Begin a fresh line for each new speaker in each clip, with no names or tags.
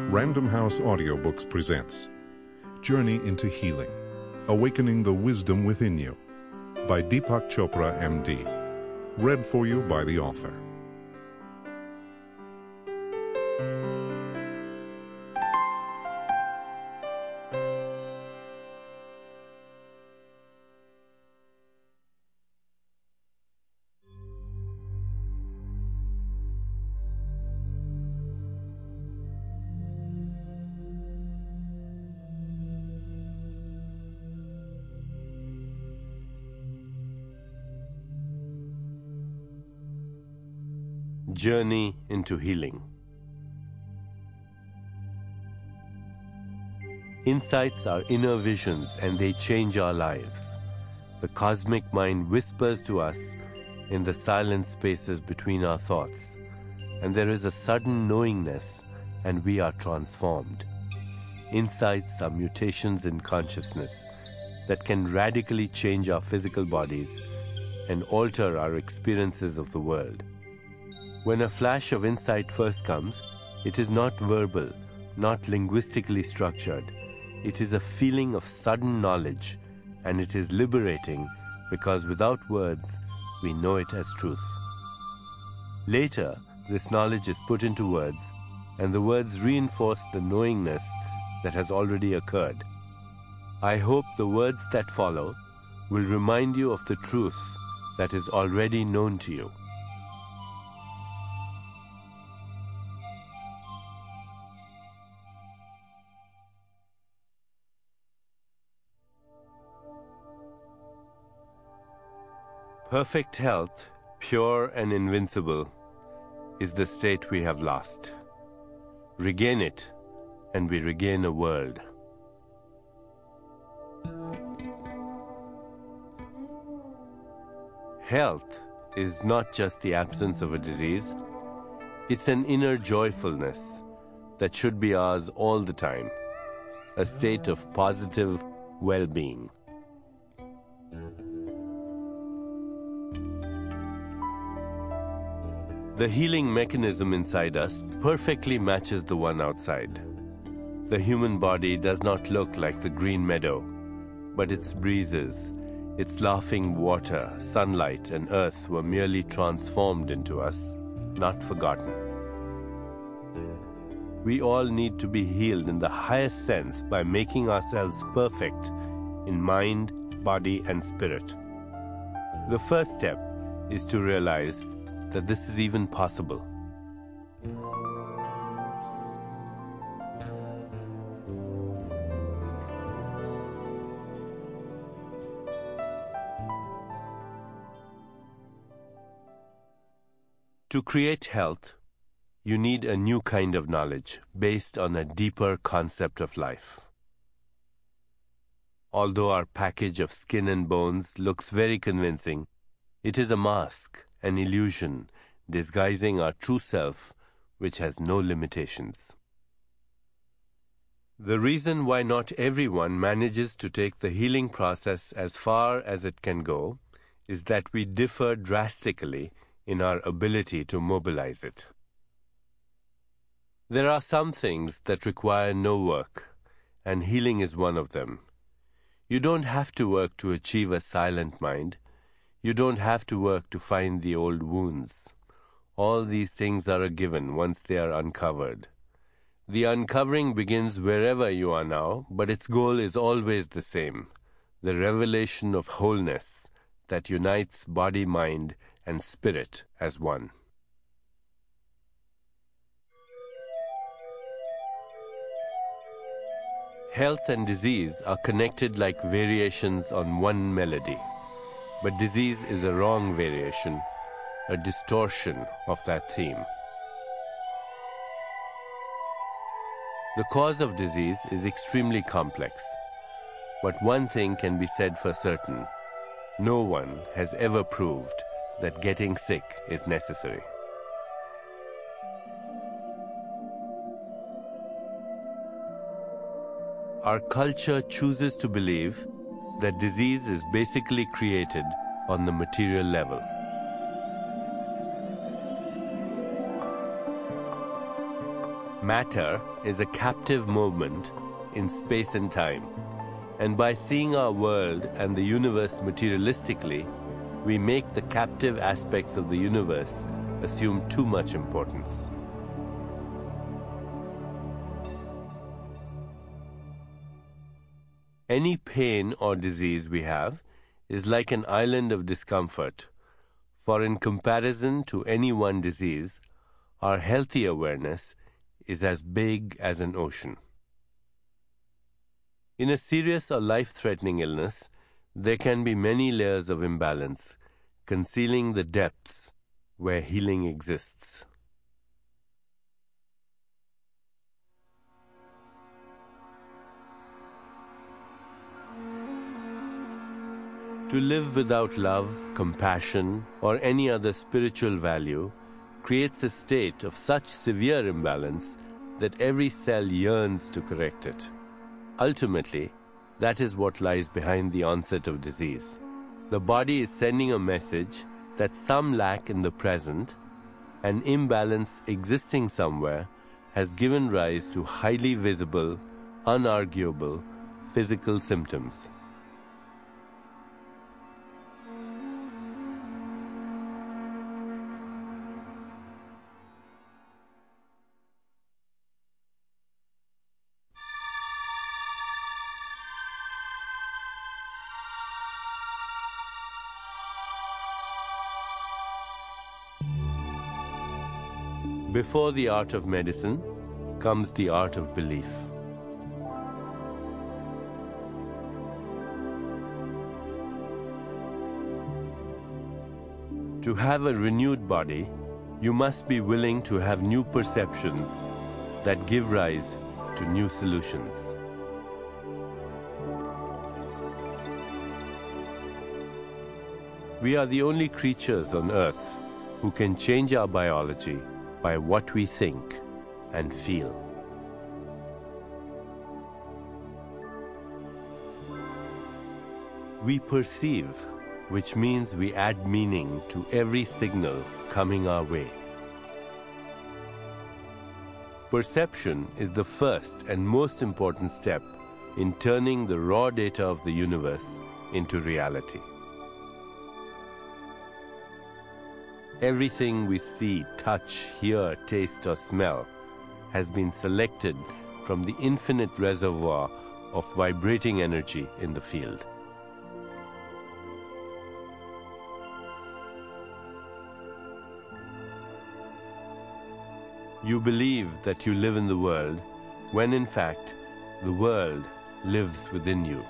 Random House Audiobooks presents Journey into Healing, Awakening the Wisdom Within You by Deepak Chopra, MD. Read for you by the author.
Journey into Healing. Insights are inner visions and they change our lives. The cosmic mind whispers to us in the silent spaces between our thoughts, and there is a sudden knowingness and we are transformed. Insights are mutations in consciousness that can radically change our physical bodies and alter our experiences of the world. When a flash of insight first comes, it is not verbal, not linguistically structured. It is a feeling of sudden knowledge, and it is liberating because without words, we know it as truth. Later, this knowledge is put into words, and the words reinforce the knowingness that has already occurred. I hope the words that follow will remind you of the truth that is already known to you. Perfect health, pure and invincible, is the state we have lost. Regain it, and we regain a world. Health is not just the absence of a disease, it's an inner joyfulness that should be ours all the time, a state of positive well-being. The healing mechanism inside us perfectly matches the one outside. The human body does not look like the green meadow, but its breezes, its laughing water, sunlight, and earth were merely transformed into us, not forgotten. We all need to be healed in the highest sense by making ourselves perfect in mind, body, and spirit. The first step is to realize that this is even possible. To create health, you need a new kind of knowledge based on a deeper concept of life. Although our package of skin and bones looks very convincing, it is a mask, an illusion, disguising our true self, which has no limitations. The reason why not everyone manages to take the healing process as far as it can go is that we differ drastically in our ability to mobilize it. There are some things that require no work, and healing is one of them. You don't have to work to achieve a silent mind. You don't have to work to find the old wounds. All these things are a given once they are uncovered. The uncovering begins wherever you are now, but its goal is always the same, the revelation of wholeness that unites body, mind, and spirit as one. Health and disease are connected like variations on one melody. But disease is a wrong variation, a distortion of that theme. The cause of disease is extremely complex, but one thing can be said for certain: no one has ever proved that getting sick is necessary. Our culture chooses to believe that disease is basically created on the material level. Matter is a captive moment in space and time, and by seeing our world and the universe materialistically, we make the captive aspects of the universe assume too much importance. Any pain or disease we have is like an island of discomfort, for in comparison to any one disease, our healthy awareness is as big as an ocean. In a serious or life-threatening illness, there can be many layers of imbalance, concealing the depths where healing exists. To live without love, compassion, or any other spiritual value creates a state of such severe imbalance that every cell yearns to correct it. Ultimately, that is what lies behind the onset of disease. The body is sending a message that some lack in the present, an imbalance existing somewhere has given rise to highly visible, unarguable physical symptoms. Before the art of medicine comes the art of belief. To have a renewed body, you must be willing to have new perceptions that give rise to new solutions. We are the only creatures on earth who can change our biology by what we think and feel. We perceive, which means we add meaning to every signal coming our way. Perception is the first and most important step in turning the raw data of the universe into reality. Everything we see, touch, hear, taste, or smell has been selected from the infinite reservoir of vibrating energy in the field. You believe that you live in the world, when in fact, the world lives within you.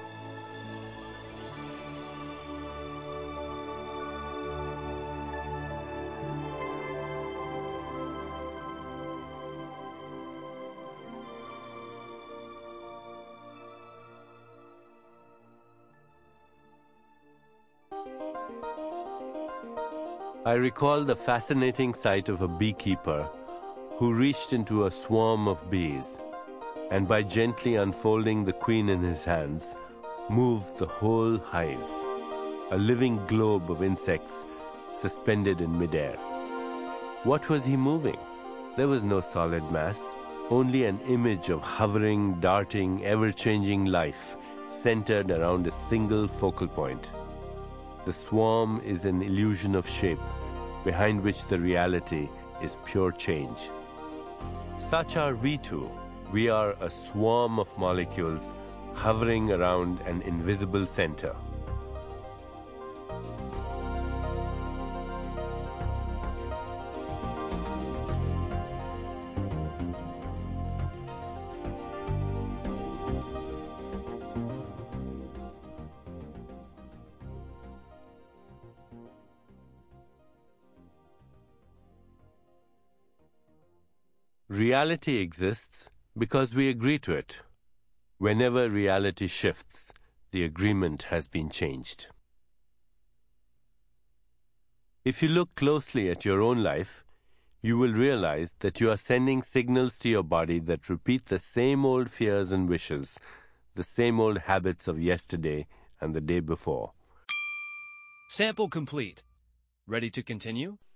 I recall the fascinating sight of a beekeeper who reached into a swarm of bees and by gently unfolding the queen in his hands, moved the whole hive, a living globe of insects suspended in midair. What was he moving? There was no solid mass, only an image of hovering, darting, ever-changing life centered around a single focal point. The swarm is an illusion of shape, behind which the reality is pure change. Such are we too. We are a swarm of molecules hovering around an invisible center. Reality exists because we agree to it. Whenever reality shifts, the agreement has been changed. If you look closely at your own life, you will realize that you are sending signals to your body that repeat the same old fears and wishes, the same old habits of yesterday and the day before.
Sample complete. Ready to continue?